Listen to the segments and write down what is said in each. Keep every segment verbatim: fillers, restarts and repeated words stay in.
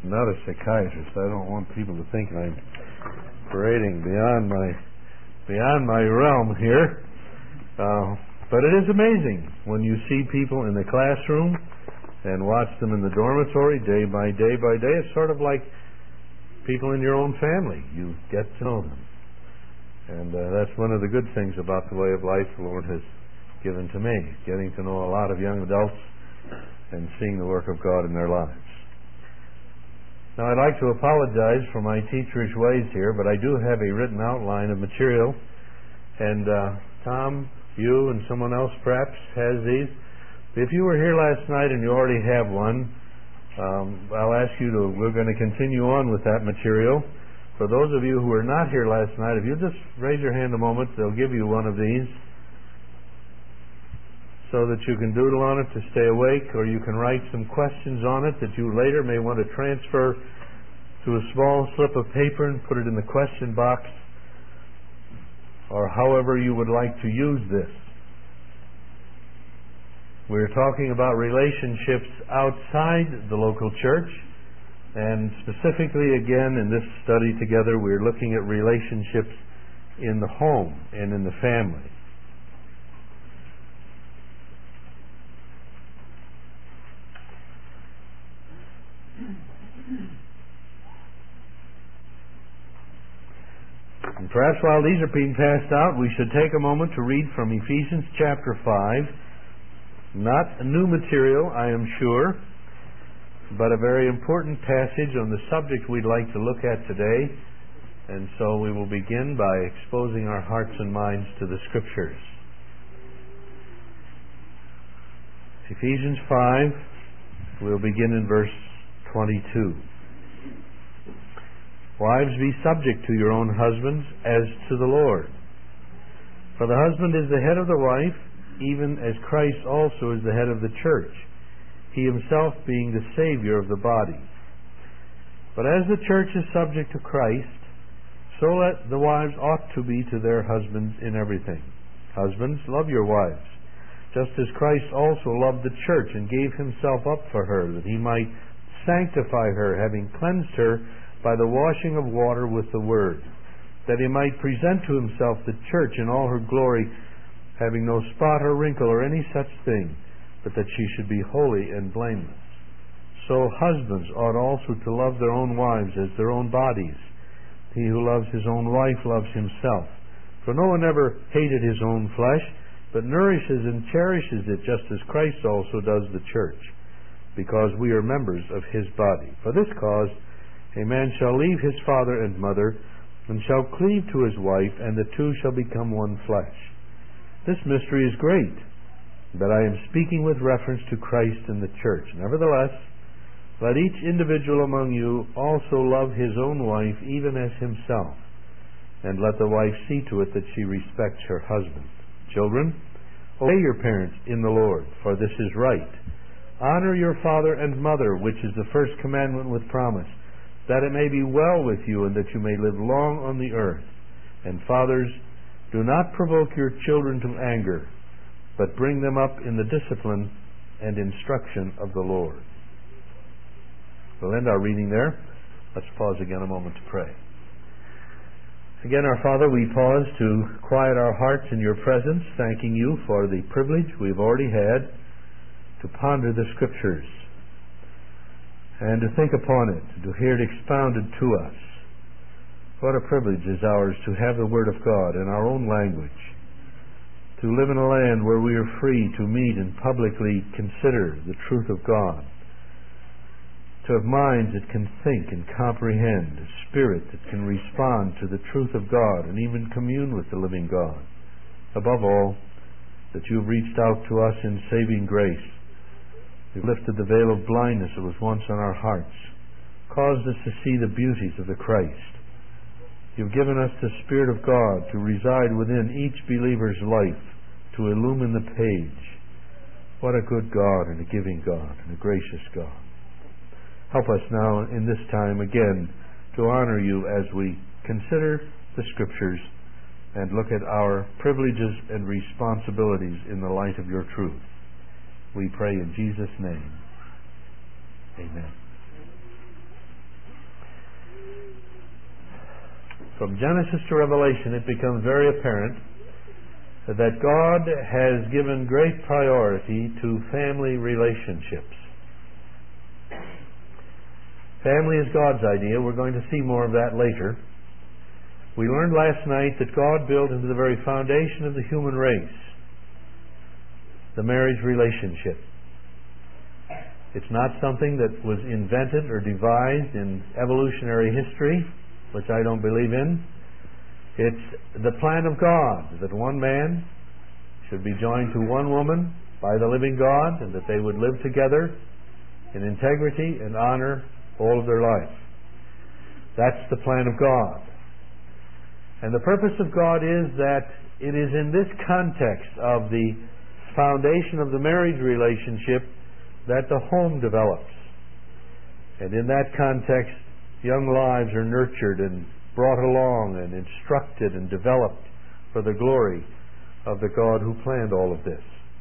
not a psychiatrist. I don't want people to think I'm parading beyond my beyond my realm here. Uh, but it is amazing when you see people in the classroom and watch them in the dormitory day by day by day. It's sort of like people in your own family. You get to know them. And uh, that's one of the good things about the way of life the Lord has given to me, getting to know a lot of young adults and seeing the work of God in their lives. Now, I'd like to apologize for my teacherish ways here, but I do have a written outline of material, and uh, Tom, you, and someone else perhaps has these. If you were here last night and you already have one, um, I'll ask you to, we're going to continue on with that material. For those of you who were not here last night, if you just raise your hand a moment, they'll give you one of these so that you can doodle on it to stay awake, or you can write some questions on it that you later may want to transfer to a small slip of paper and put it in the question box, or however you would like to use this. We're talking about relationships outside the local church. And specifically, again, in this study together, we're looking at relationships in the home and in the family. And perhaps while these are being passed out, we should take a moment to read from Ephesians chapter five. Not a new material, I am sure, but a very important passage on the subject we'd like to look at today. And so we will begin by exposing our hearts and minds to the Scriptures. Ephesians five, we'll begin in verse twenty-two. Wives, be subject to your own husbands as to the Lord. For the husband is the head of the wife, even as Christ also is the head of the church, he himself being the Savior of the body. But as the church is subject to Christ, so let the wives ought to be to their husbands in everything. Husbands, love your wives, just as Christ also loved the church and gave himself up for her, that he might sanctify her, having cleansed her by the washing of water with the word, that he might present to himself the church in all her glory, having no spot or wrinkle or any such thing, but that she should be holy and blameless. So husbands ought also to love their own wives as their own bodies. He who loves his own wife loves himself. For no one ever hated his own flesh, but nourishes and cherishes it, just as Christ also does the church, because we are members of his body. For this cause a man shall leave his father and mother, and shall cleave to his wife, and the two shall become one flesh. This mystery is great, but I am speaking with reference to Christ and the church. Nevertheless, let each individual among you also love his own wife even as himself, and let the wife see to it that she respects her husband. Children, obey your parents in the Lord, for this is right. Honor your father and mother, which is the first commandment with promise, that it may be well with you and that you may live long on the earth. And fathers, do not provoke your children to anger, but bring them up in the discipline and instruction of the Lord. We'll end our reading there. Let's pause again a moment to pray. Again, our Father, we pause to quiet our hearts in your presence, thanking you for the privilege we've already had to ponder the Scriptures and to think upon it, to hear it expounded to us. What a privilege is ours to have the Word of God in our own language, to live in a land where we are free to meet and publicly consider the truth of God, to have minds that can think and comprehend, a spirit that can respond to the truth of God and even commune with the living God. Above all, that you have reached out to us in saving grace. You've lifted the veil of blindness that was once on our hearts, caused us to see the beauties of the Christ. You've given us the Spirit of God to reside within each believer's life, to illumine the page. What a good God and a giving God and a gracious God. Help us now in this time again to honor you as we consider the Scriptures and look at our privileges and responsibilities in the light of your truth. We pray in Jesus' name. Amen. From Genesis to Revelation, it becomes very apparent that God has given great priority to family relationships. Family is God's idea. We're going to see more of that later. We learned last night that God built into the very foundation of the human race the marriage relationship. It's not something that was invented or devised in evolutionary history, which I don't believe in. It's the plan of God that one man should be joined to one woman by the living God, and that they would live together in integrity and honor all of their life. That's the plan of God. And the purpose of God is that it is in this context of the foundation of the marriage relationship that the home develops. And in that context, young lives are nurtured and brought along and instructed and developed for the glory of the God who planned all of this.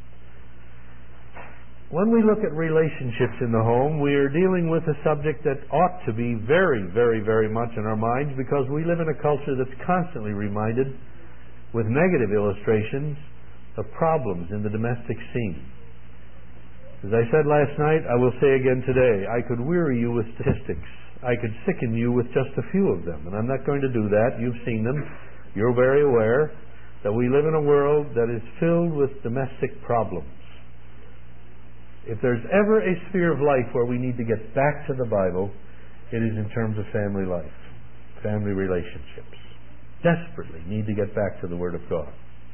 When we look at relationships in the home, we are dealing with a subject that ought to be very, very, very much in our minds, because we live in a culture that's constantly reminded with negative illustrations of problems in the domestic scene. As I said last night, I will say again today, I could weary you with statistics. I could sicken you with just a few of them, and I'm not going to do that. You've seen them. You're very aware that we live in a world that is filled with domestic problems. If there's ever a sphere of life where we need to get back to the Bible, it is in terms of family life, family relationships. Desperately need to get back to the Word of God.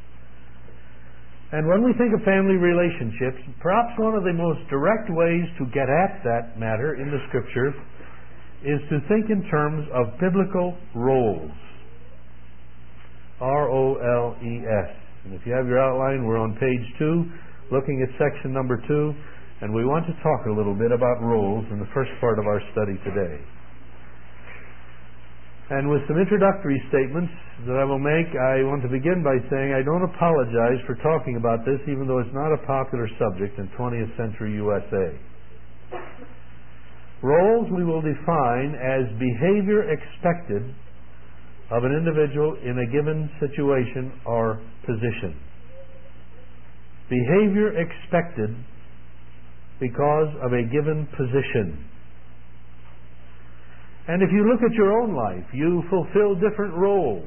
And when we think of family relationships, perhaps one of the most direct ways to get at that matter in the Scripture is to think in terms of biblical roles. R O L E S. And if you have your outline, we're on page two, looking at section number two, and we want to talk a little bit about roles in the first part of our study today. And with some introductory statements that I will make, I want to begin by saying I don't apologize for talking about this, even though it's not a popular subject in twentieth century U S A. Roles we will define as behavior expected of an individual in a given situation or position. Behavior expected because of a given position. And if you look at your own life, you fulfill different roles.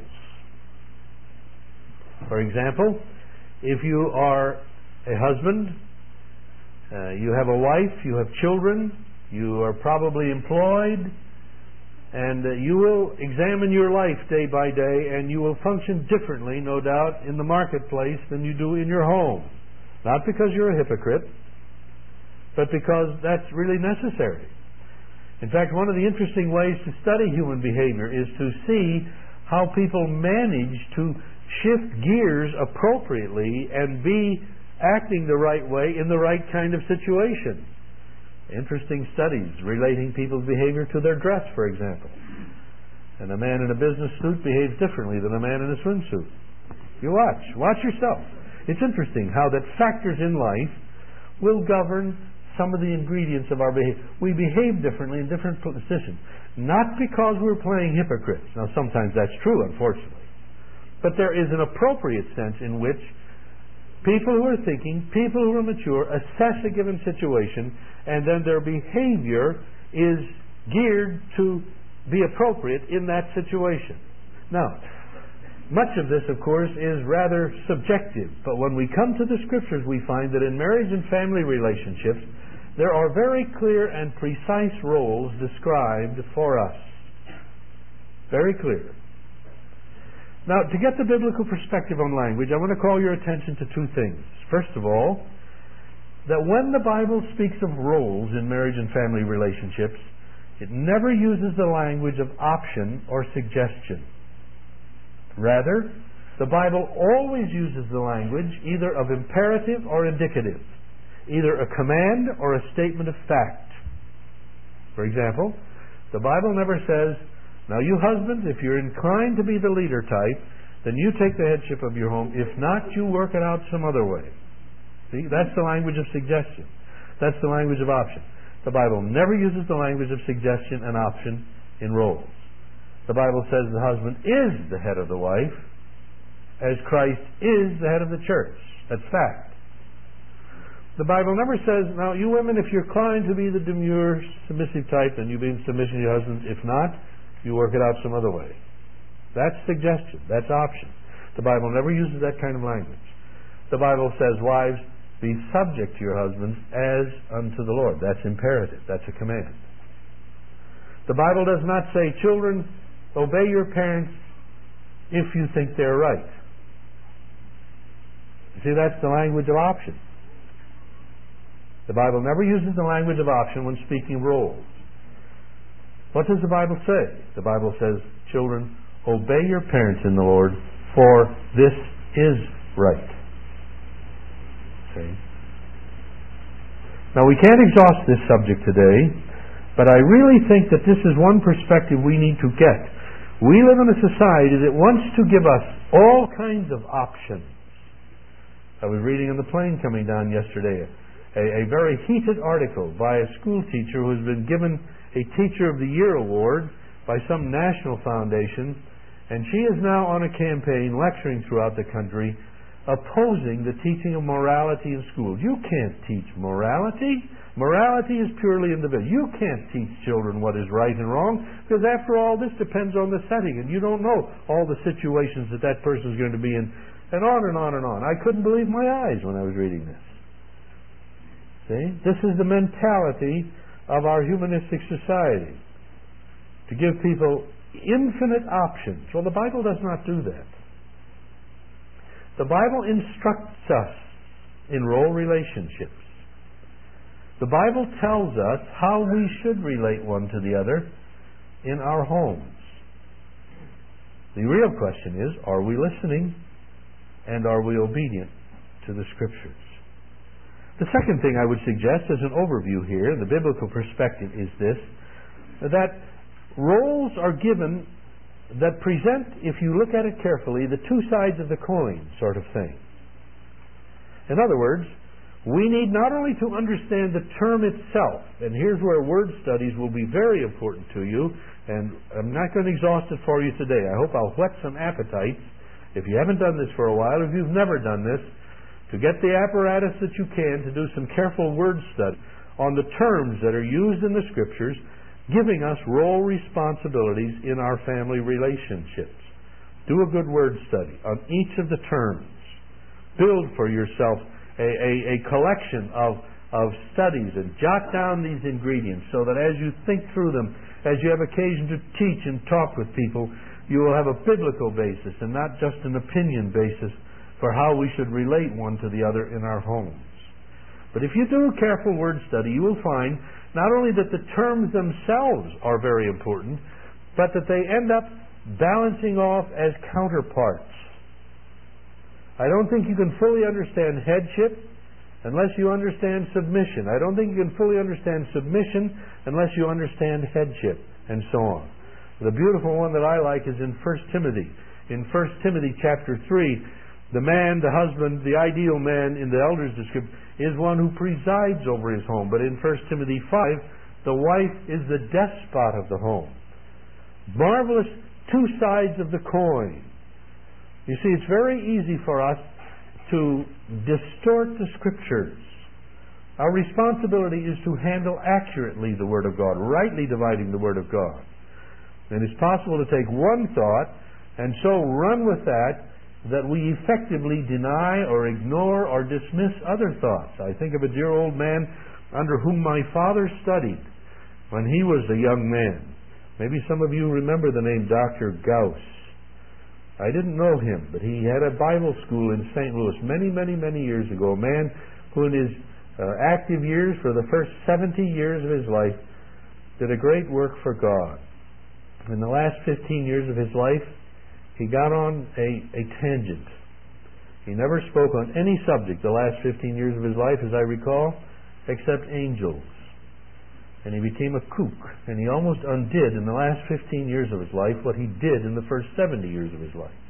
For example, if you are a husband, uh, you have a wife, you have children, you are probably employed, and uh, you will examine your life day by day, and you will function differently, no doubt, in the marketplace than you do in your home. Not because you're a hypocrite, but because that's really necessary. In fact, one of the interesting ways to study human behavior is to see how people manage to shift gears appropriately and be acting the right way in the right kind of situation. Interesting studies relating people's behavior to their dress, for example. And a man in a business suit behaves differently than a man in a swimsuit. You watch. Watch yourself. It's interesting how that factors in life will govern some of the ingredients of our behavior. We behave differently in different positions. Not because we're playing hypocrites. Now, sometimes that's true, unfortunately. But there is an appropriate sense in which people who are thinking, people who are mature, assess a given situation, and then their behavior is geared to be appropriate in that situation. Now, much of this, of course, is rather subjective, but when we come to the Scriptures, we find that in marriage and family relationships, there are very clear and precise roles described for us. Very clear. Now, to get the biblical perspective on language, I want to call your attention to two things. First of all, that when the Bible speaks of roles in marriage and family relationships, it never uses the language of option or suggestion. Rather, the Bible always uses the language either of imperative or indicative, either a command or a statement of fact. For example, the Bible never says, now you husbands, if you're inclined to be the leader type, then you take the headship of your home. If not, you work it out some other way. See, that's the language of suggestion. That's the language of option. The Bible never uses the language of suggestion and option in roles. The Bible says the husband is the head of the wife, as Christ is the head of the church. That's fact. The Bible never says, now you women, if you're inclined to be the demure, submissive type, then you be in submission to your husbands. If not, you work it out some other way. That's suggestion. That's option. The Bible never uses that kind of language. The Bible says, wives, be subject to your husbands as unto the Lord. That's imperative. That's a command. The Bible does not say, children, obey your parents if you think they're right. See, that's the language of option. The Bible never uses the language of option when speaking roles. What does the Bible say? The Bible says, children, obey your parents in the Lord, for this is right. Okay. Now, we can't exhaust this subject today, but I really think that this is one perspective we need to get. We live in a society that wants to give us all kinds of options. I was reading in the plane coming down yesterday a, a very heated article by a school teacher who has been given a Teacher of the Year award by some national foundation, and she is now on a campaign lecturing throughout the country opposing the teaching of morality in schools. You can't teach morality. Morality is purely individual. You can't teach children what is right and wrong, because after all, this depends on the setting, and you don't know all the situations that that person is going to be in, and on and on and on. I couldn't believe my eyes when I was reading this. See? This is the mentality of our humanistic society, to give people infinite options. Well, the Bible does not do that. The Bible instructs us in role relationships. The Bible tells us how we should relate one to the other in our homes. The real question is, are we listening and are we obedient to the Scriptures? The second thing I would suggest as an overview here, the biblical perspective, is this, that roles are given that present, if you look at it carefully, the two sides of the coin sort of thing. In other words, we need not only to understand the term itself, and here's where word studies will be very important to you, and I'm not going to exhaust it for you today. I hope I'll whet some appetites, if you haven't done this for a while, if you've never done this, to get the apparatus that you can to do some careful word study on the terms that are used in the Scriptures, giving us role responsibilities in our family relationships. Do a good word study on each of the terms. Build for yourself a, a, a collection of, of studies and jot down these ingredients so that as you think through them, as you have occasion to teach and talk with people, you will have a biblical basis and not just an opinion basis for how we should relate one to the other in our homes. But if you do a careful word study, you will find not only that the terms themselves are very important, but that they end up balancing off as counterparts. I don't think you can fully understand headship unless you understand submission. I don't think you can fully understand submission unless you understand headship, and so on. The beautiful one that I like is in First Timothy. In First Timothy chapter three, the man, the husband, the ideal man in the elder's description is one who presides over his home. But in First Timothy five, the wife is the despot of the home. Marvelous two sides of the coin. You see, it's very easy for us to distort the Scriptures. Our responsibility is to handle accurately the Word of God, rightly dividing the Word of God. And it's possible to take one thought and so run with that that we effectively deny or ignore or dismiss other thoughts. I think of a dear old man under whom my father studied when he was a young man. Maybe some of you remember the name Doctor Gauss. I didn't know him, but he had a Bible school in Saint Louis many, many, many years ago. A man who in his uh, active years, for the first seventy years of his life, did a great work for God. In the last fifteen years of his life, he got on a, a tangent. He never spoke on any subject the last fifteen years of his life, as I recall, except angels. And he became a kook. And he almost undid in the last fifteen years of his life what he did in the first seventy years of his life.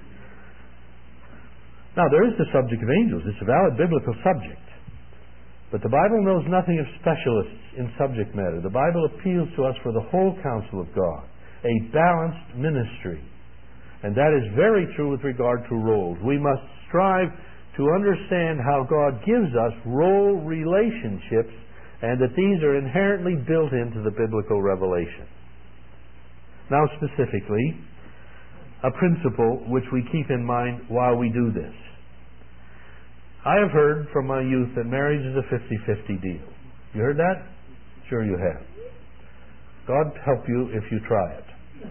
Now, there is the subject of angels. It's a valid biblical subject. But the Bible knows nothing of specialists in subject matter. The Bible appeals to us for the whole counsel of God. a balanced ministry. And that is very true with regard to roles. We must strive to understand how God gives us role relationships, and that these are inherently built into the biblical revelation. Now, specifically, a principle which we keep in mind while we do this. I have heard from my youth that marriage is a fifty-fifty deal. You heard that? Sure you have. God help you if you try it.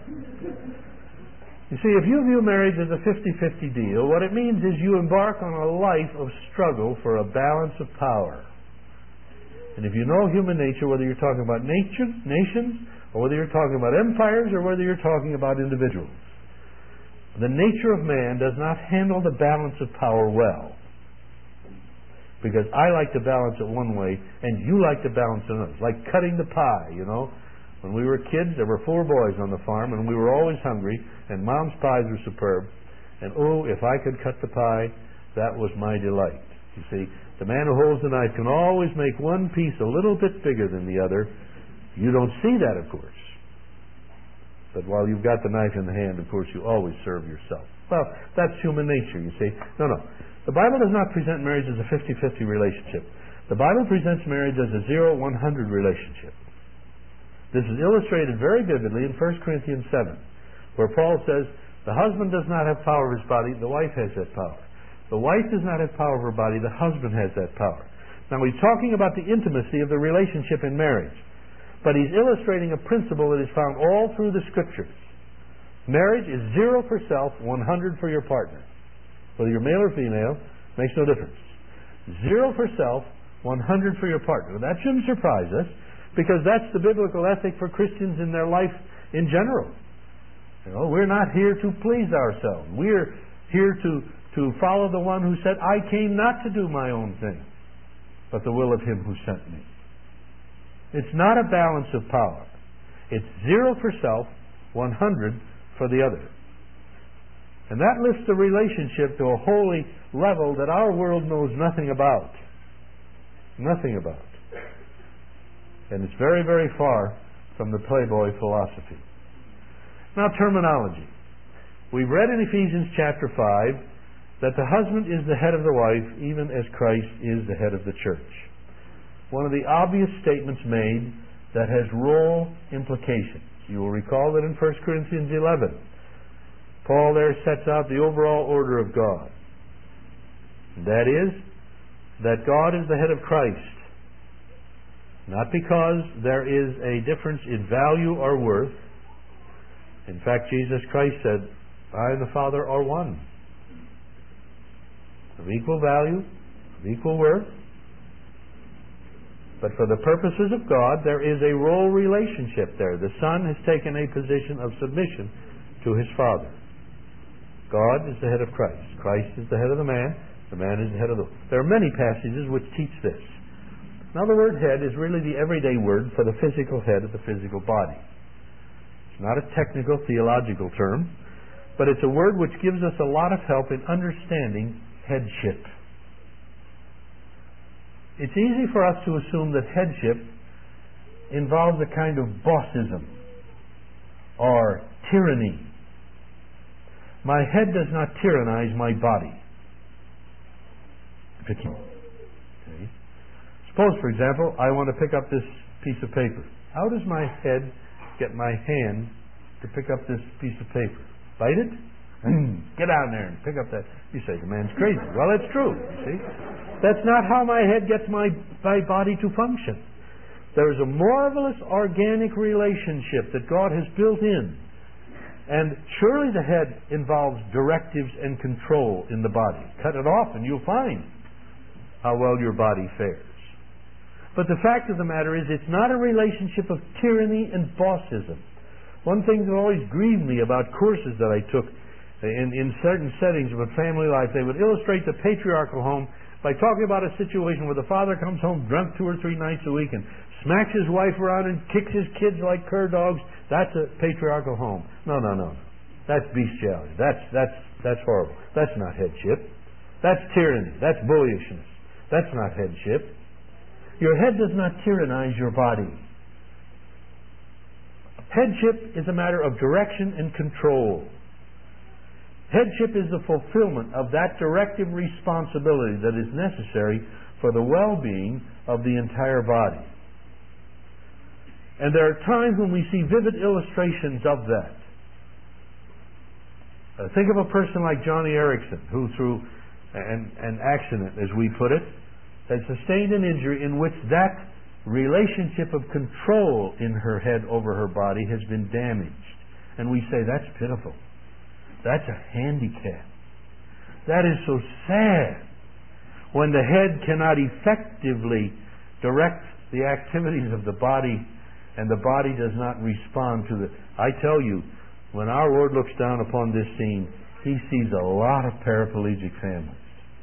You see, if you view marriage as a fifty-fifty deal, what it means is you embark on a life of struggle for a balance of power. And if you know human nature, whether you're talking about nature, nations, or whether you're talking about empires, or whether you're talking about individuals, the nature of man does not handle the balance of power well. Because I like to balance it one way, and you like to balance it another. It's like cutting the pie, you know. When we were kids, there were four boys on the farm, and we were always hungry, and Mom's pies were superb. And oh, if I could cut the pie, that was my delight. You see, the man who holds the knife can always make one piece a little bit bigger than the other. You don't see that, of course. But while you've got the knife in the hand, of course, you always serve yourself. Well, that's human nature, you see. No, no. The Bible does not present marriage as a fifty-fifty relationship. The Bible presents marriage as a zero one hundred relationship. This is illustrated very vividly in First Corinthians seven, where Paul says, the husband does not have power of his body, the wife has that power. The wife does not have power of her body, the husband has that power. Now he's talking about the intimacy of the relationship in marriage, but he's illustrating a principle that is found all through the Scriptures. Marriage is zero for self, one hundred for your partner. Whether you're male or female, makes no difference. Zero for self, one hundred for your partner. That shouldn't surprise us, because that's the biblical ethic for Christians in their life in general. You know, we're not here to please ourselves. We're here to, to follow the one who said, I came not to do my own thing, but the will of him who sent me. It's not a balance of power. It's zero for self, one hundred for the other. And that lifts the relationship to a holy level that our world knows nothing about. Nothing about. And it's very, very far from the Playboy philosophy. Now, terminology. We've read in Ephesians chapter five that the husband is the head of the wife, even as Christ is the head of the church. One of the obvious statements made that has role implications. You will recall that in First Corinthians eleven, Paul there sets out the overall order of God. That is, that God is the head of Christ. Not because there is a difference in value or worth. In fact, Jesus Christ said, I and the Father are one. Of equal value, of equal worth. But for the purposes of God, there is a role relationship there. The Son has taken a position of submission to his Father. God is the head of Christ. Christ is the head of the man. The man is the head of the... There are many passages which teach this. Now, the word head is really the everyday word for the physical head of the physical body. It's not a technical theological term, but it's a word which gives us a lot of help in understanding headship. It's easy for us to assume that headship involves a kind of bossism or tyranny. My head does not tyrannize my body. Okay. Suppose, for example, I want to pick up this piece of paper. How does my head get my hand to pick up this piece of paper? Bite it? Get down there and pick up that. You say, the man's crazy. Well, it's true, you see. That's not how my head gets my, my body to function. There is a marvelous organic relationship that God has built in. And surely the head involves directives and control in the body. Cut it off and you'll find how well your body fares. But the fact of the matter is, it's not a relationship of tyranny and bossism. One thing that always grieved me about courses that I took in, in certain settings of a family life, they would illustrate the patriarchal home by talking about a situation where the father comes home drunk two or three nights a week and smacks his wife around and kicks his kids like cur dogs. That's a patriarchal home. No, no, no. That's bestiality. That's, that's, that's horrible. That's not headship. That's tyranny. That's bullyishness. That's not headship. Your head does not tyrannize your body. Headship is a matter of direction and control. Headship is the fulfillment of that directive responsibility that is necessary for the well-being of the entire body. And there are times when we see vivid illustrations of that. Uh, think of a person like Johnny Erickson, who through an, an accident, as we put it, had sustained an injury in which that relationship of control in her head over her body has been damaged. And we say, that's pitiful. That's a handicap. That is so sad when the head cannot effectively direct the activities of the body and the body does not respond to the... I tell you, when our Lord looks down upon this scene, He sees a lot of paraplegic families.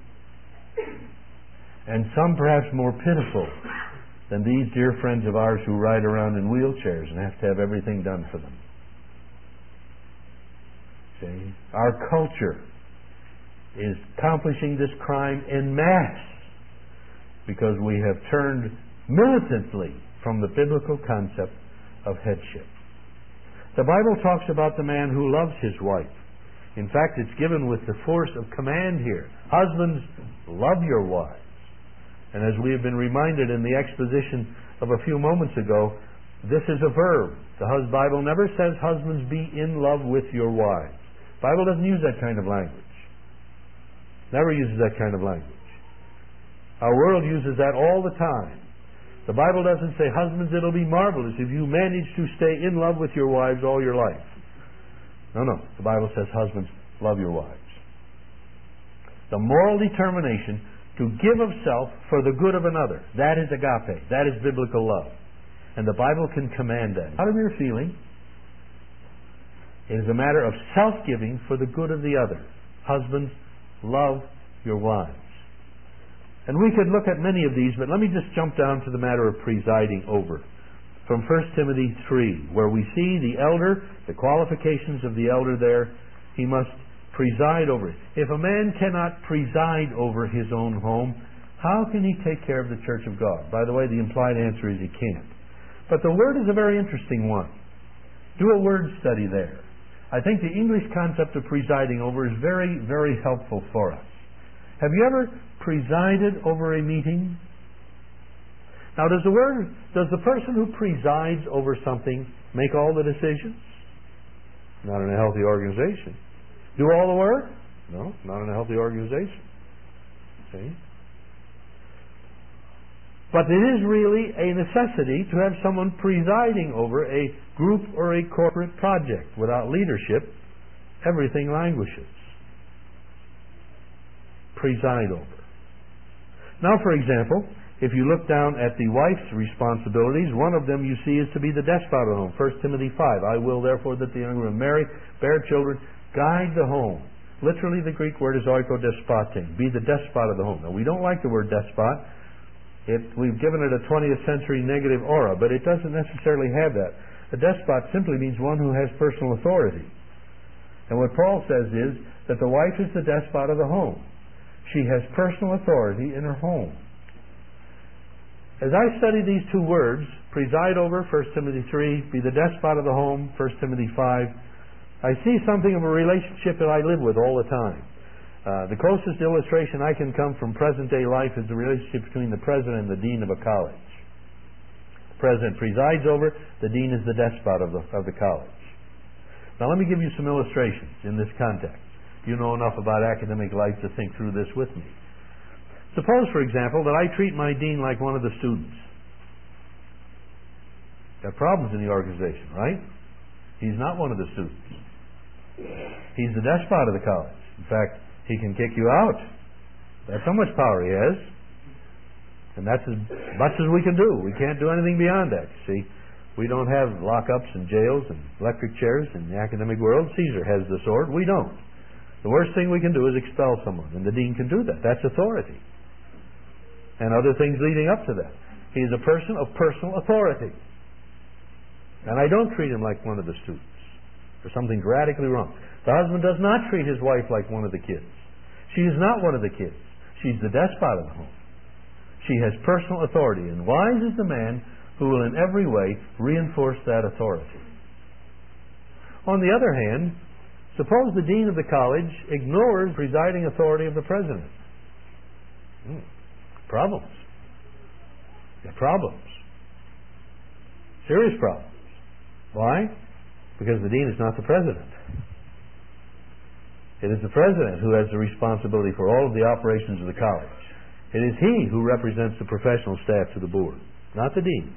And some perhaps more pitiful than these dear friends of ours who ride around in wheelchairs and have to have everything done for them. See? Our culture is accomplishing this crime en masse because we have turned militantly from the biblical concept of headship. The Bible talks about the man who loves his wife. In fact, it's given with the force of command here. Husbands, love your wives. And as we have been reminded in the exposition of a few moments ago, this is a verb. The Bible never says, husbands, be in love with your wives. The Bible doesn't use that kind of language. Never uses that kind of language. Our world uses that all the time. The Bible doesn't say, husbands, it'll be marvelous if you manage to stay in love with your wives all your life. No, no. The Bible says, husbands, love your wives. The moral determination to give of self for the good of another. That is agape. That is biblical love. And the Bible can command that. Out of your feeling, it is a matter of self-giving for the good of the other. Husbands, love your wives. And we could look at many of these, but let me just jump down to the matter of presiding over. From First Timothy three, where we see the elder, the qualifications of the elder there, he must preside over it. If a man cannot preside over his own home, how can he take care of the church of God? By the way, the implied answer is he can't. But the word is a very interesting one. Do a word study there. I think the English concept of presiding over is very, very helpful for us. Have you ever presided over a meeting? Now, does the word, does the person who presides over something make all the decisions? Not in a healthy organization. Do all the work? No, not in a healthy organization. See? But it is really a necessity to have someone presiding over a group or a corporate project. Without leadership, everything languishes. Preside over. Now, for example, if you look down at the wife's responsibilities, one of them you see is to be the despot of the home. First Timothy five, I will therefore that the young women marry, bear children, guide the home. Literally the Greek word is oikodespote, be the despot of the home. Now, we don't like the word despot. It, we've given it a twentieth century negative aura, but it doesn't necessarily have that. A despot simply means one who has personal authority. And what Paul says is that the wife is the despot of the home. She has personal authority in her home. As I study these two words, preside over, First Timothy three, be the despot of the home, First Timothy five, I see something of a relationship that I live with all the time. Uh, the closest illustration I can come from present-day life is the relationship between the president and the dean of a college. The president presides over, the dean is the despot of the, of the college. Now let me give you some illustrations in this context. You know enough about academic life to think through this with me. Suppose, for example, that I treat my dean like one of the students. Got problems in the organization, right? He's not one of the students. He's the despot of the college. In fact, he can kick you out. That's how much power he has. And that's as much as we can do. We can't do anything beyond that. See, we don't have lockups and jails and electric chairs in the academic world. Caesar has the sword. We don't. The worst thing we can do is expel someone, and the dean can do that. That's authority. And other things leading up to that. He is a person of personal authority. And I don't treat him like one of the students. There's something radically wrong. The husband does not treat his wife like one of the kids. She is not one of the kids. She's the despot of the home. She has personal authority. And wise is the man who will in every way reinforce that authority. On the other hand, suppose the dean of the college ignores presiding authority of the president. Hmm. Problems. Yeah, problems. Serious problems. Why? Because the dean is not the president. It is the president who has the responsibility for all of the operations of the college. It is he who represents the professional staff to the board, not the dean.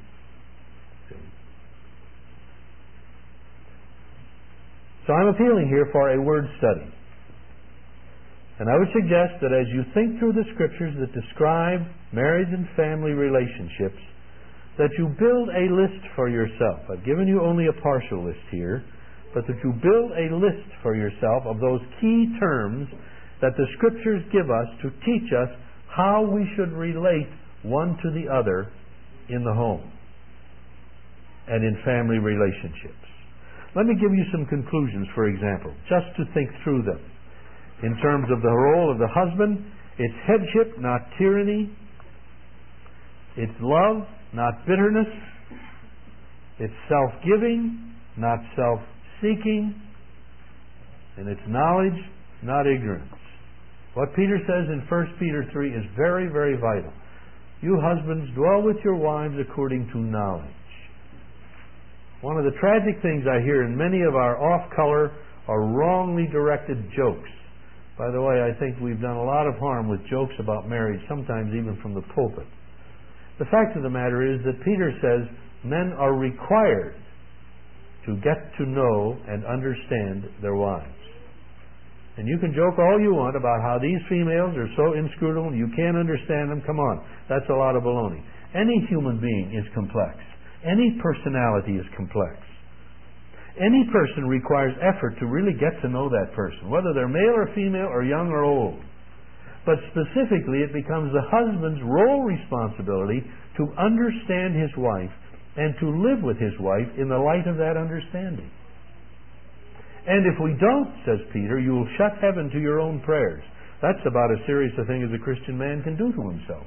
So I'm appealing here for a word study. And I would suggest that as you think through the scriptures that describe marriage and family relationships, that you build a list for yourself. I've given you only a partial list here, but that you build a list for yourself of those key terms that the scriptures give us to teach us how we should relate one to the other in the home and in family relationships. Let me give you some conclusions, for example, just to think through them. In terms of the role of the husband, it's headship, not tyranny. It's love, not bitterness. It's self-giving, not self-seeking. And it's knowledge, not ignorance. What Peter says in First Peter three is very, very vital. You husbands, dwell with your wives according to knowledge. One of the tragic things I hear in many of our off-color or wrongly directed jokes. By the way, I think we've done a lot of harm with jokes about marriage, sometimes even from the pulpit. The fact of the matter is that Peter says men are required to get to know and understand their wives. And you can joke all you want about how these females are so inscrutable, you can't understand them. Come on, that's a lot of baloney. Any human being is complex. Any personality is complex. Any person requires effort to really get to know that person, whether they're male or female or young or old. But specifically, it becomes the husband's role responsibility to understand his wife and to live with his wife in the light of that understanding. And if we don't, says Peter, you will shut heaven to your own prayers. That's about as serious a thing as a Christian man can do to himself.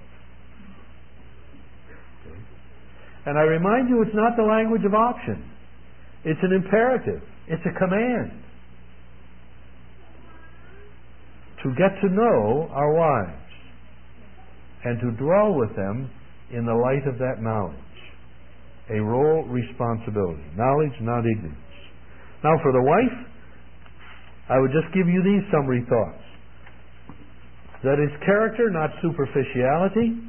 And I remind you, it's not the language of option. It's an imperative. It's a command. To get to know our wives and to dwell with them in the light of that knowledge. A role responsibility. Knowledge, not ignorance. Now for the wife, I would just give you these summary thoughts. That is character, not superficiality.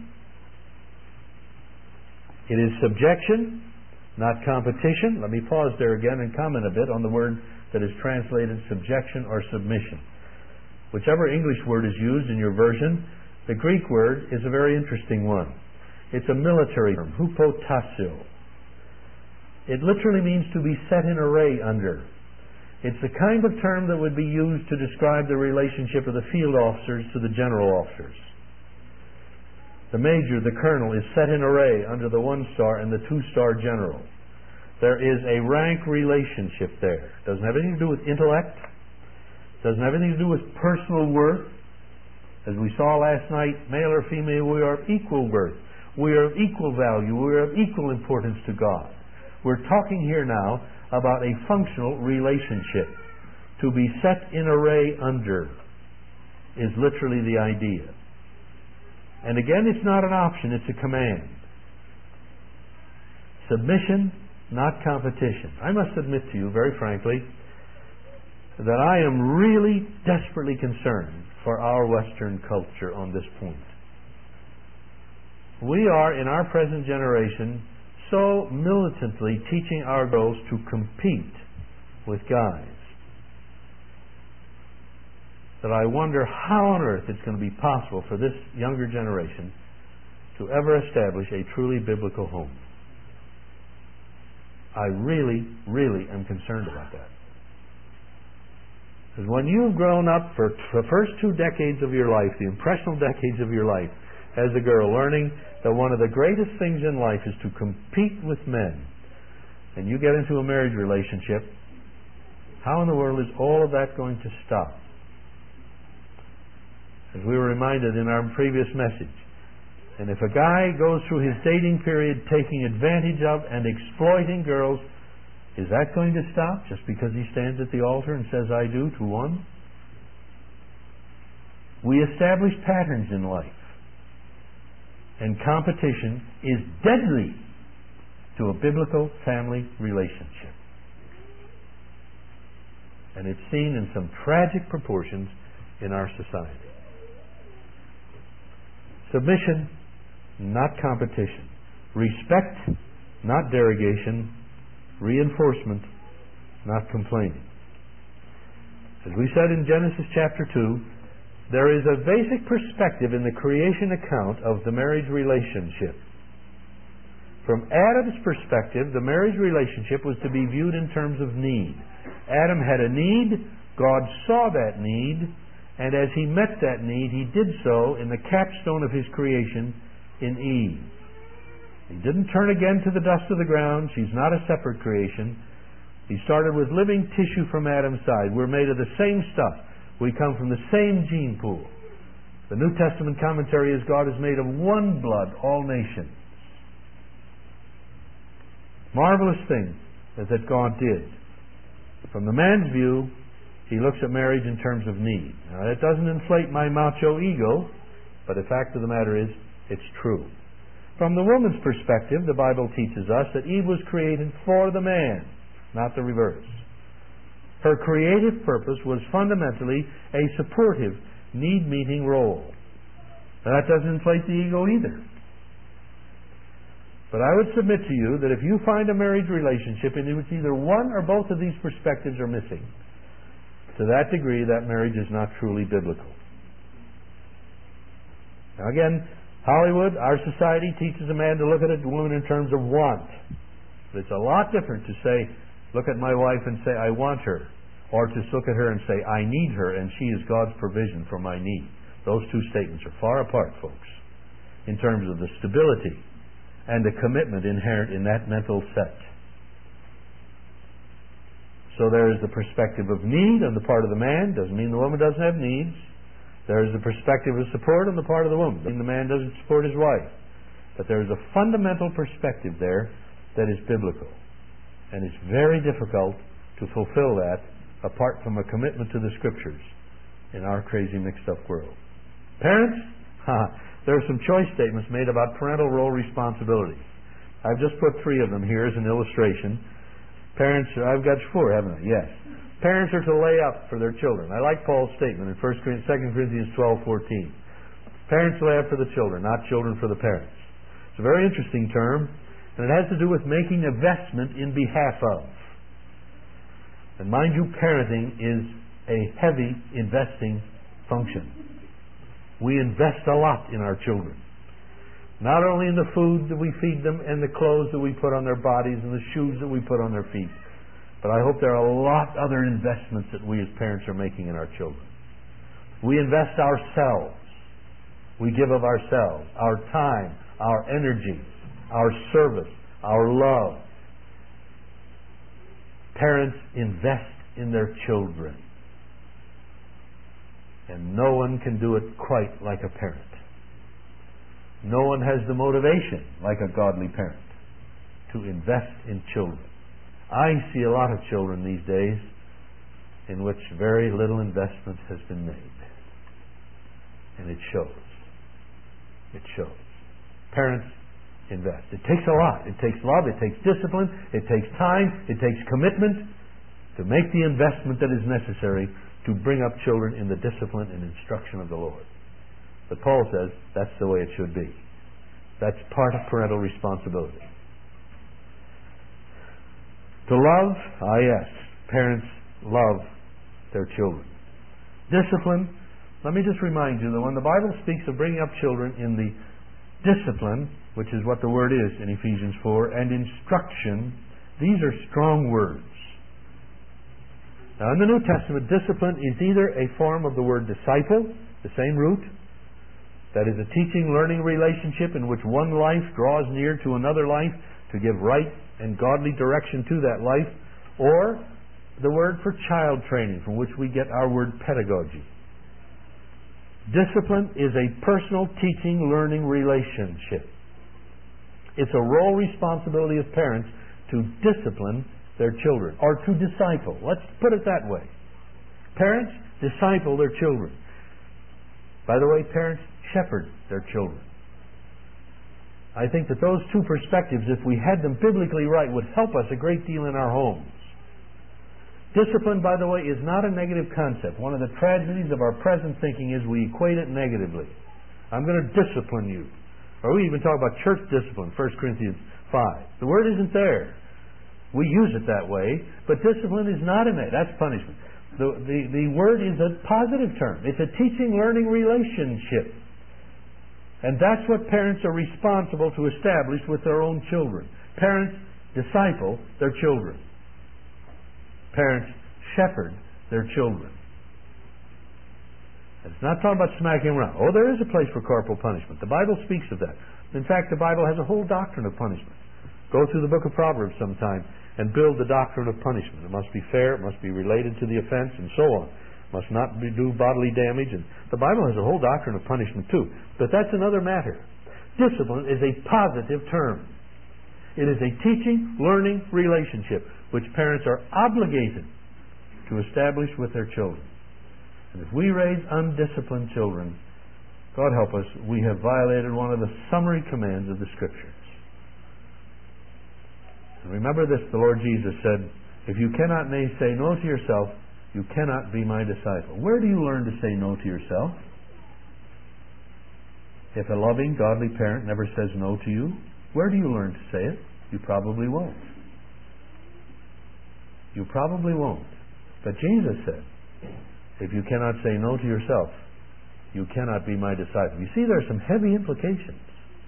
It is subjection, not competition. Let me pause there again and comment a bit on the word that is translated subjection or submission. Whichever English word is used in your version, the Greek word is a very interesting one. It's a military term, hupotasio. It literally means to be set in array under. It's the kind of term that would be used to describe the relationship of the field officers to the general officers. The major, the colonel, is set in array under the one-star and the two-star general. There is a rank relationship there. Doesn't have anything to do with intellect. Doesn't have anything to do with personal worth. As we saw last night, male or female, we are of equal worth. We are of equal value. We are of equal importance to God. We're talking here now about a functional relationship. To be set in array under is literally the idea. And again, it's not an option, it's a command. Submission, not competition. I must admit to you, very frankly, that I am really desperately concerned for our Western culture on this point. We are, in our present generation, so militantly teaching our girls to compete with guys that I wonder how on earth it's going to be possible for this younger generation to ever establish a truly biblical home. I really, really am concerned about that. Because when you've grown up for the first two decades of your life, the impressionable decades of your life, as a girl, learning that one of the greatest things in life is to compete with men, and you get into a marriage relationship, how in the world is all of that going to stop? As we were reminded in our previous message. And if a guy goes through his dating period taking advantage of and exploiting girls, Is that going to stop just because he stands at the altar and says, I do to one? We establish patterns in life. And competition is deadly to a biblical family relationship. And it's seen in some tragic proportions in our society. Submission, not competition. Respect, not derogation. Reinforcement, not complaining. As we said in Genesis chapter two, there is a basic perspective in the creation account of the marriage relationship. From Adam's perspective, the marriage relationship was to be viewed in terms of need. Adam had a need, God saw that need, and as he met that need, he did so in the capstone of his creation in Eve. He didn't turn again to the dust of the ground. She's not a separate creation. He started with living tissue from Adam's side. We're made of the same stuff. We come from the same gene pool. The New Testament commentary is God is made of one blood, all nations. Marvelous thing that God did. From the man's view, he looks at marriage in terms of need. Now, that doesn't inflate my macho ego, but the fact of the matter is, it's true. From the woman's perspective, the Bible teaches us that Eve was created for the man, not the reverse. Her creative purpose was fundamentally a supportive, need-meeting role. Now, that doesn't inflate the ego either. But I would submit to you that if you find a marriage relationship in which either one or both of these perspectives are missing, to that degree, that marriage is not truly biblical. Now again, Hollywood, our society, teaches a man to look at a woman in terms of want. But it's a lot different to say, look at my wife and say, I want her. Or to look at her and say, I need her, and she is God's provision for my need. Those two statements are far apart, folks, in terms of the stability and the commitment inherent in that mental set. So there is the perspective of need on the part of the man. Doesn't mean the woman doesn't have needs. There is the perspective of support on the part of the woman. The man doesn't support his wife. But there is a fundamental perspective there that is biblical. And it's very difficult to fulfill that apart from a commitment to the Scriptures in our crazy mixed-up world. Parents, there are some choice statements made about parental role responsibilities. I've just put three of them here as an illustration. Parents, I've got four, haven't I? Yes. Parents are to lay up for their children. I like Paul's statement in First Corinthians, Second Corinthians twelve fourteen. Parents lay up for the children, not children for the parents. It's a very interesting term, and it has to do with making investment in behalf of. And mind you, parenting is a heavy investing function. We invest a lot in our children. Not only in the food that we feed them and the clothes that we put on their bodies and the shoes that we put on their feet, but I hope there are a lot other investments that we as parents are making in our children. We invest ourselves. We give of ourselves, our time, our energy, our service, our love. Parents invest in their children. And no one can do it quite like a parent. No one has the motivation like a godly parent to invest in children. I see a lot of children these days in which very little investment has been made. And it shows. It shows. Parents invest. It takes a lot. It takes love. It takes discipline. It takes time. It takes commitment to make the investment that is necessary to bring up children in the discipline and instruction of the Lord. But Paul says that's the way it should be. That's part of parental responsibility. To love, ah yes, parents love their children. Discipline, let me just remind you that when the Bible speaks of bringing up children in the discipline, which is what the word is in Ephesians four, and instruction, these are strong words. Now in the New Testament, discipline is either a form of the word disciple, the same root, that is a teaching-learning relationship in which one life draws near to another life to give right and godly direction to that life, or the word for child training, from which we get our word pedagogy. Discipline is a personal teaching-learning relationship. It's a role responsibility of parents to discipline their children, or to disciple. Let's put it that way. Parents disciple their children. By the way, parents shepherd their children. I think that those two perspectives, if we had them biblically right, would help us a great deal in our homes. Discipline, by the way, is not a negative concept. One of the tragedies of our present thinking is we equate it negatively. I'm going to discipline you. Or we even talk about church discipline, First Corinthians five. The word isn't there. We use it that way, but discipline is not in it. That's punishment. The, the, the word is a positive term. It's a teaching, learning relationship. And that's what parents are responsible to establish with their own children. Parents disciple their children. Parents shepherd their children. It's not talking about smacking around. Oh, there is a place for corporal punishment. The Bible speaks of that. In fact, the Bible has a whole doctrine of punishment. Go through the book of Proverbs sometime and build the doctrine of punishment. It must be fair, it must be related to the offense, and so on. It must not be, do bodily damage. And the Bible has a whole doctrine of punishment too. But that's another matter. Discipline is a positive term. It is a teaching, learning relationship which parents are obligated to establish with their children. And if we raise undisciplined children, God help us, we have violated one of the summary commands of the Scriptures. And remember this, the Lord Jesus said, if you cannot say no to yourself, you cannot be my disciple. Where do you learn to say no to yourself? If a loving, godly parent never says no to you, where do you learn to say it? You probably won't. You probably won't. But Jesus said, if you cannot say no to yourself, you cannot be my disciple. You see, there are some heavy implications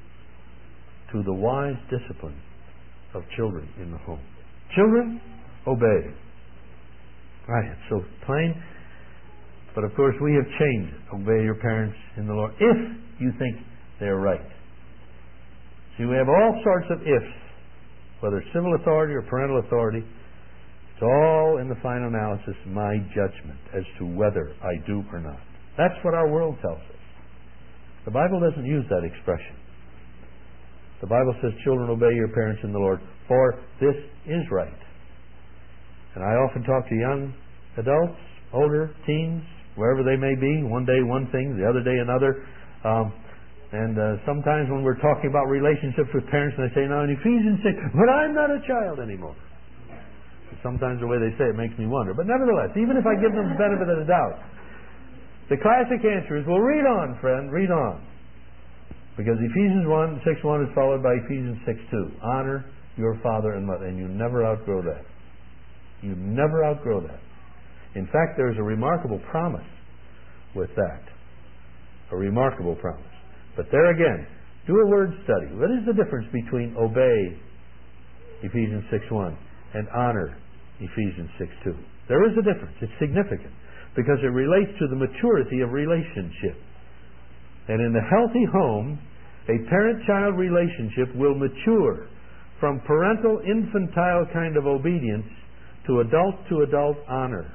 to the wise discipline of children in the home. Children, obey. Right, it's so plain. But of course, we have changed it. Obey your parents in the Lord if you think they're right. See, we have all sorts of ifs, whether civil authority or parental authority. It's all in the final analysis my judgment as to whether I do or not. That's what our world tells us. The Bible doesn't use that expression. The Bible says, children, obey your parents in the Lord, for this is right. And I often talk to young adults, older, teens, wherever they may be, one day one thing, the other day another. Um, and uh, sometimes when we're talking about relationships with parents, and they say, now in Ephesians six, but I'm not a child anymore. Sometimes the way they say it makes me wonder. But nevertheless, even if I give them the benefit of the doubt, the classic answer is, well, read on, friend, read on. Because Ephesians one, six one is followed by Ephesians six two. Honor your father and mother. And you never outgrow that. You never outgrow that. In fact, there is a remarkable promise with that. A remarkable promise. But there again, do a word study. What is the difference between obey, Ephesians six one, and honor, Ephesians six two? There is a difference. It's significant because it relates to the maturity of relationship. And in the healthy home, a parent-child relationship will mature from parental infantile kind of obedience to adult-to-adult honor.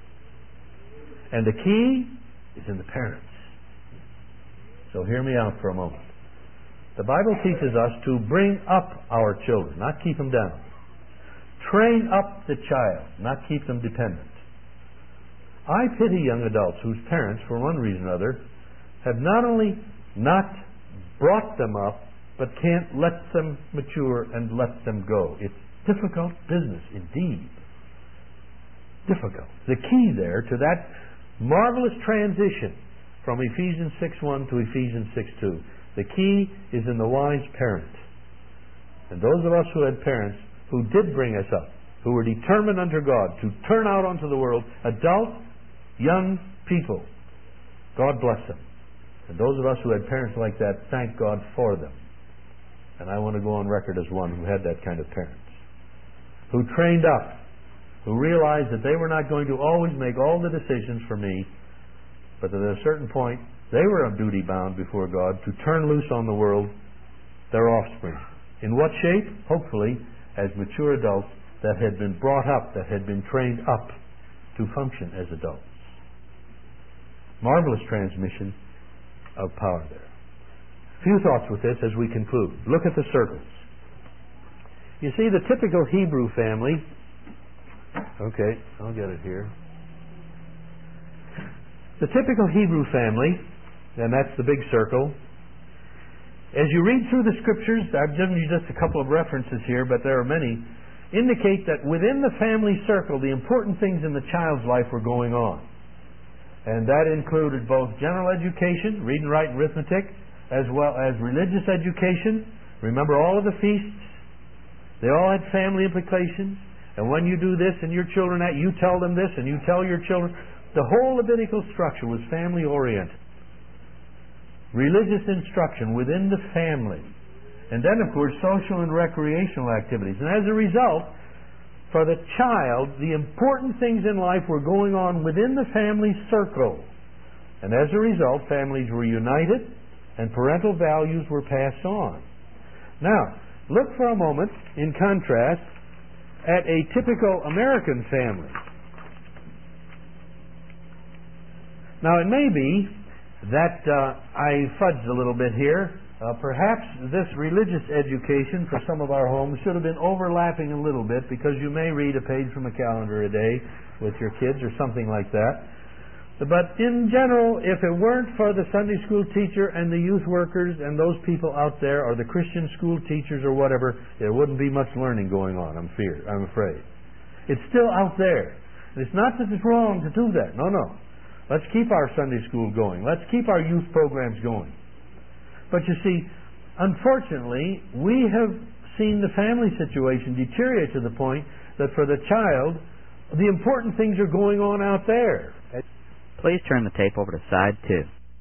And the key is in the parents. So hear me out for a moment. The Bible teaches us to bring up our children, not keep them down. Train up the child, not keep them dependent. I pity young adults whose parents, for one reason or other, have not only not brought them up, but can't let them mature and let them go. It's difficult business indeed. Difficult. The key there to that marvelous transition from Ephesians six one to Ephesians six two, the key is in the wise parent. And those of us who had parents who did bring us up, who were determined under God to turn out onto the world, adult, young people, God bless them. And those of us who had parents like that, thank God for them. And I want to go on record as one who had that kind of parents. Who trained up, who realized that they were not going to always make all the decisions for me, but that at a certain point they were duty bound before God to turn loose on the world their offspring. In what shape? Hopefully as mature adults that had been brought up, that had been trained up to function as adults. Marvelous transmission of power there. A few thoughts with this as we conclude. Look at the circles. You see, the typical Hebrew family Okay, I'll get it here. The typical Hebrew family, and that's the big circle. As you read through the Scriptures, I've given you just a couple of references here, but there are many, indicate that within the family circle, the important things in the child's life were going on. And that included both general education, reading, writing, arithmetic, as well as religious education. Remember all of the feasts. They all had family implications. And when you do this and your children that, you tell them this and you tell your children. The whole Levitical structure was family-oriented. Religious instruction within the family. And then, of course, social and recreational activities. And as a result, for the child, the important things in life were going on within the family circle. And as a result, families were united and parental values were passed on. Now, look for a moment, in contrast, at a typical American family. Now, it may be that uh, I fudged a little bit here. Uh, perhaps this religious education for some of our homes should have been overlapping a little bit, because you may read a page from a calendar a day with your kids or something like that. But in general, if it weren't for the Sunday school teacher and the youth workers and those people out there, or the Christian school teachers or whatever, there wouldn't be much learning going on, I'm fear, I'm afraid. It's still out there. And it's not that it's wrong to do that. No, no. Let's keep our Sunday school going. Let's keep our youth programs going. But you see, unfortunately, we have seen the family situation deteriorate to the point that for the child, the important things are going on out there. Please turn the tape over to side two.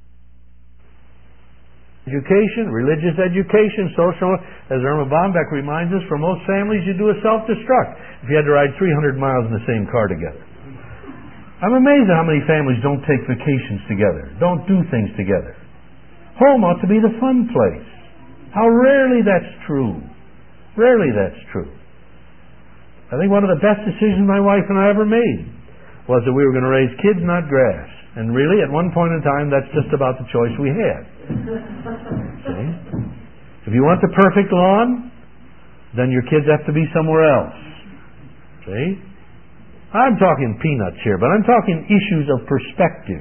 Education, religious education, social, as Irma Bombeck reminds us, for most families you do a self-destruct if you had to ride three hundred miles in the same car together. I'm amazed at how many families don't take vacations together, don't do things together. Home ought to be the fun place. How rarely that's true. Rarely that's true. I think one of the best decisions my wife and I ever made was that we were going to raise kids, not grass. And really, at one point in time, that's just about the choice we had. See? If you want the perfect lawn, then your kids have to be somewhere else. See? I'm talking peanuts here, but I'm talking issues of perspective.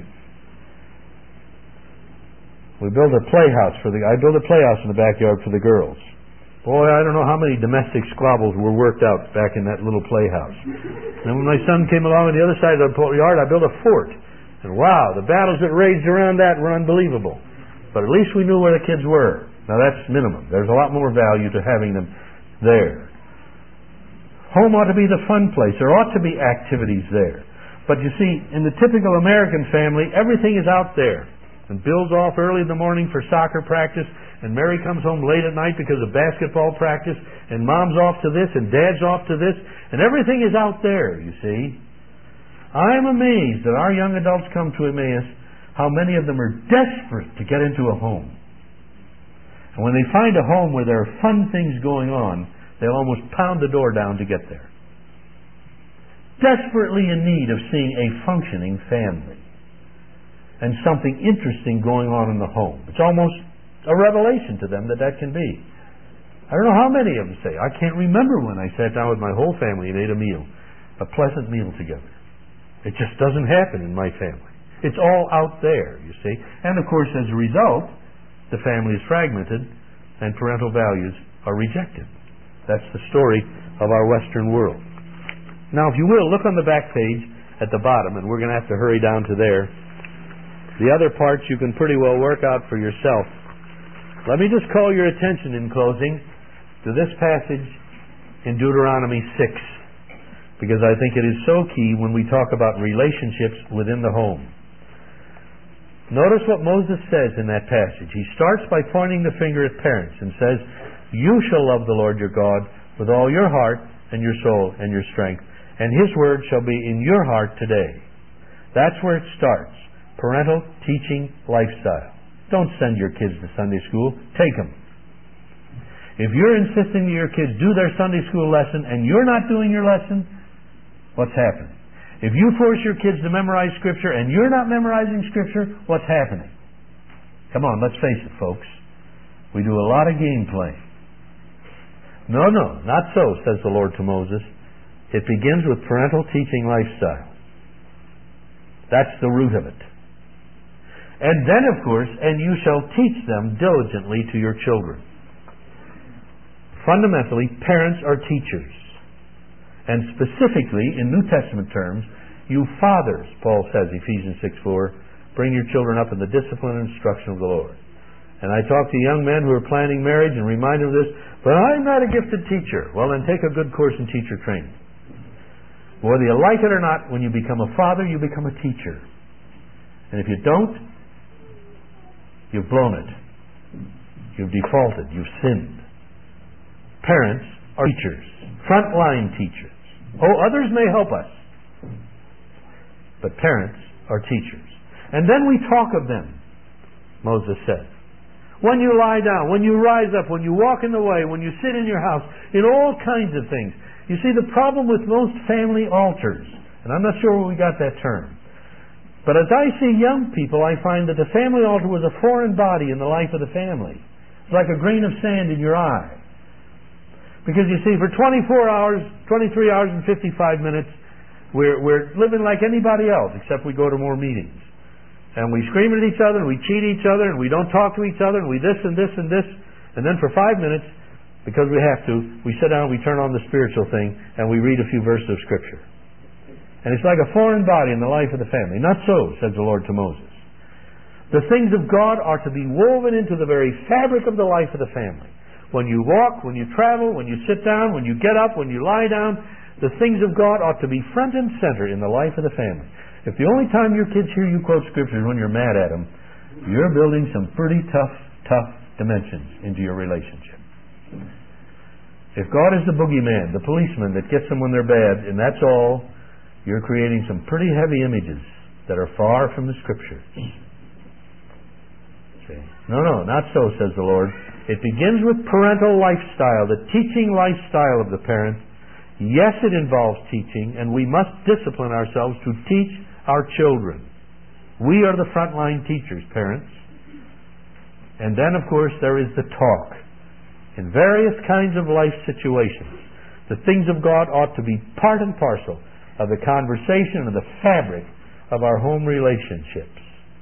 We built a playhouse for the. I built a playhouse in the backyard for the girls. Boy, I don't know how many domestic squabbles were worked out back in that little playhouse. And when my son came along on the other side of the yard, I built a fort. And wow, the battles that raged around that were unbelievable. But at least we knew where the kids were. Now that's minimum. There's a lot more value to having them there. Home ought to be the fun place. There ought to be activities there. But you see, in the typical American family, everything is out there. And Bill's off early in the morning for soccer practice, and Mary comes home late at night because of basketball practice, and Mom's off to this, and Dad's off to this, and everything is out there, you see. I'm amazed that our young adults come to Emmaus, how many of them are desperate to get into a home. And when they find a home where there are fun things going on, they'll almost pound the door down to get there. Desperately in need of seeing a functioning family and something interesting going on in the home. It's almost a revelation to them that that can be. I don't know how many of them say, I can't remember when I sat down with my whole family and ate a meal, a pleasant meal together. It just doesn't happen in my family. It's all out there, you see. And of course, as a result, the family is fragmented and parental values are rejected. That's the story of our Western world. Now, if you will, look on the back page at the bottom, and we're going to have to hurry down to there. The other parts you can pretty well work out for yourself. Let me just call your attention in closing to this passage in Deuteronomy six, because I think it is so key when we talk about relationships within the home. Notice what Moses says in that passage. He starts by pointing the finger at parents and says, you shall love the Lord your God with all your heart and your soul and your strength, and His word shall be in your heart today. That's where it starts. Parental teaching lifestyle. Don't send your kids to Sunday school. Take them. If you're insisting that your kids do their Sunday school lesson and you're not doing your lesson, what's happening? If you force your kids to memorize Scripture and you're not memorizing Scripture, what's happening? Come on, let's face it, folks. We do a lot of game playing. No, no, not so, says the Lord to Moses. It begins with parental teaching lifestyle. That's the root of it. And then, of course, and you shall teach them diligently to your children. Fundamentally, parents are teachers. And specifically, in New Testament terms, you fathers, Paul says, Ephesians six four, bring your children up in the discipline and instruction of the Lord. And I talk to young men who are planning marriage and remind them of this, but I'm not a gifted teacher. Well, then take a good course in teacher training. Whether you like it or not, when you become a father, you become a teacher. And if you don't, you've blown it. You've defaulted. You've sinned. Parents are teachers, frontline teachers. Oh, others may help us, but parents are teachers. And then we talk of them, Moses said. When you lie down, when you rise up, when you walk in the way, when you sit in your house, in all kinds of things. You see, the problem with most family altars, and I'm not sure where we got that term, but as I see young people, I find that the family altar was a foreign body in the life of the family. It's like a grain of sand in your eye. Because you see, for twenty-four hours, twenty-three hours and fifty-five minutes, we're, we're living like anybody else, except we go to more meetings. And we scream at each other, and we cheat each other, and we don't talk to each other, and we this and this and this. And then for five minutes, because we have to, we sit down, we turn on the spiritual thing, and we read a few verses of Scripture. And it's like a foreign body in the life of the family. Not so, says the Lord to Moses. The things of God are to be woven into the very fabric of the life of the family. When you walk, when you travel, when you sit down, when you get up, when you lie down, the things of God ought to be front and center in the life of the family. If the only time your kids hear you quote Scripture is when you're mad at them, you're building some pretty tough, tough dimensions into your relationship. If God is the boogeyman, the policeman that gets them when they're bad, and that's all, you're creating some pretty heavy images that are far from the Scriptures. See? No, no, not so, says the Lord. It begins with parental lifestyle, the teaching lifestyle of the parent. Yes, it involves teaching, and we must discipline ourselves to teach our children. We are the frontline teachers, parents. And then, of course, there is the talk. In various kinds of life situations, the things of God ought to be part and parcel of the conversation and the fabric of our home relationships.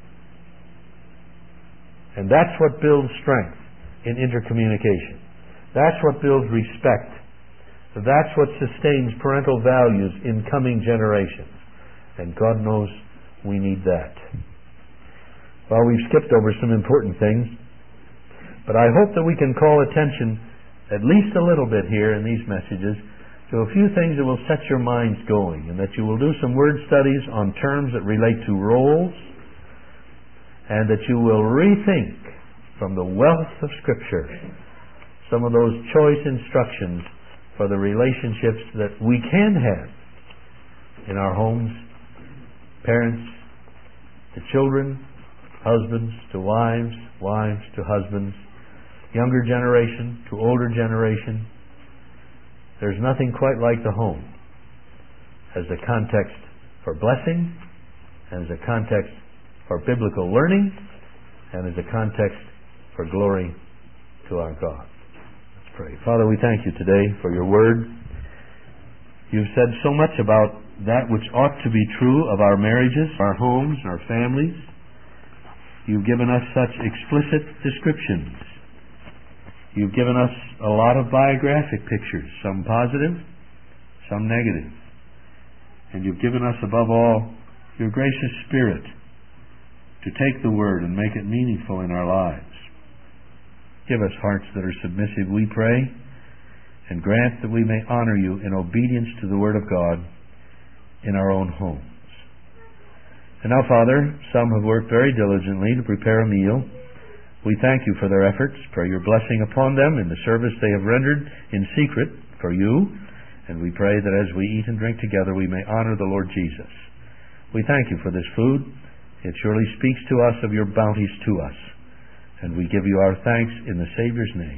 And that's what builds strength in intercommunication. That's what builds respect. That's what sustains parental values in coming generations. And God knows we need that. Well, we've skipped over some important things, but I hope that we can call attention at least a little bit here in these messages to a few things that will set your minds going, and that you will do some word studies on terms that relate to roles, and that you will rethink from the wealth of Scripture some of those choice instructions for the relationships that we can have in our homes, parents to children, husbands to wives, wives to husbands, younger generation to older generation. There's nothing quite like the home as a context for blessing, and as a context for biblical learning, and as a context for glory to our God. Let's pray. Father, we thank you today for your word. You've said so much about that which ought to be true of our marriages, our homes, our families. You've given us such explicit descriptions. You've given us a lot of biographic pictures, some positive, some negative. And you've given us, above all, your gracious Spirit to take the Word and make it meaningful in our lives. Give us hearts that are submissive, we pray, and grant that we may honor you in obedience to the Word of God in our own homes. And now, Father, some have worked very diligently to prepare a meal. We thank you for their efforts. Pray your blessing upon them in the service they have rendered in secret for you. And we pray that as we eat and drink together, we may honor the Lord Jesus. We thank you for this food. It surely speaks to us of your bounties to us. And we give you our thanks in the Savior's name.